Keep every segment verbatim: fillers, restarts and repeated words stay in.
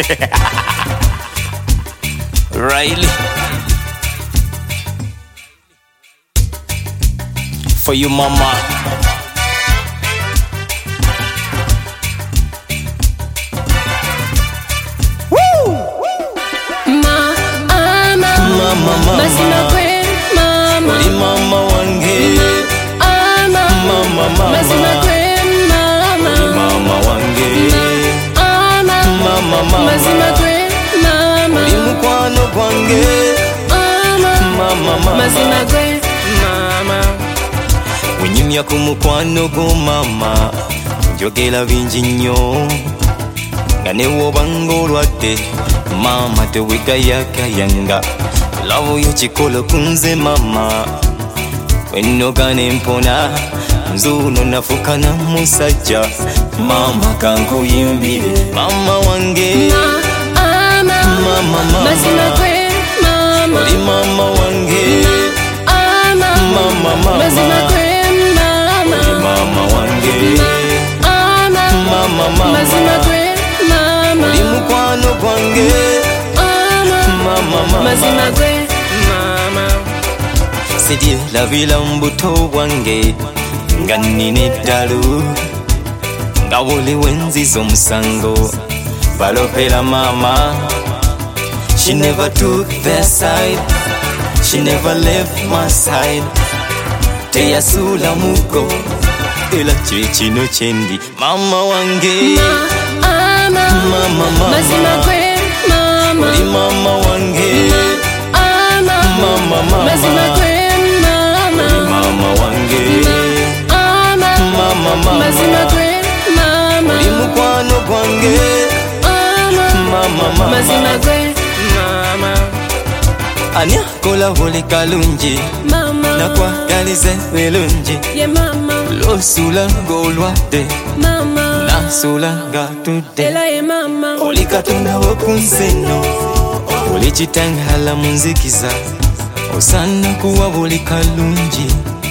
Riley. For you, mama. Woo! Mama, mama, mazima kwe, mama. Uli mama wange. Mama, Mama, mama. mazima kwe, mama. Uli mama wange. Mama, Mama, mama. mazima kwe, mama. Uli mukwano gwange. Mama, Mama, mama. mazima kwe, mama. Wenyumya ku mukwano gwo mama, njogera bingi nnyo nga ne w'obanga olwadde mama tewegayagayanga. Love yo kikola ku nze mama, wennoga ne mpona nzuuno nafuuka na musajja. Mama kankuyimbire mama wange. Mama, Mama, mama. mazima kwe, mama. Oli mama wange. Mama, Mama, mama. mazima kwe, mama. Oli mama wange. Mama, Mama, mama. mazima kwe, mama. Oli mukwano gwange. Mama, Mama, mama. mazima kwe, mama. Sidye labira mu buto bwange nga nnina eddalu, nga buli wenziza omusango balopera mama. She never took their side, she never left my side. Teyasuula mugo era kye kino kyendi mama wange. Mama, Mama, mama. mazima kwe, mama. Oli mama wange. Mama, Mama, mama. mazima kwe, mama. Oli mama wange. Mama, Mama, mama. mazima kwe, mama. Oli mukwano gwange. Mama, Mama, mama. mazima kwe, mama. Ani akola buli kalungi Mama, nakwagalize birungi. ye mama. Lw'osuula ng'olwadde Mama, nasuula ng'atudde. ela ye mama. Oli Katonda w'oku nsi eno, oli kitangala mu nzikiza, osaana kuwa buli kalungi.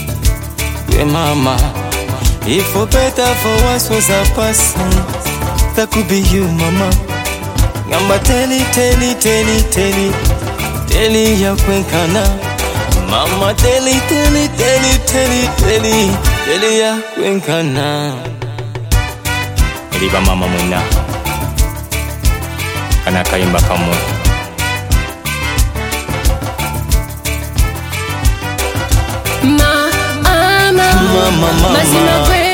Gwe mama, if for better for worse was a person, that could be you mama. Ngamba teli teli teli teli teli ya kwenkana mama, teli teli teli teli teli teli ya kwenkana. Eliba mama mwena kana kayimba kamwe. Mama, Mama, mama. mazima kwe,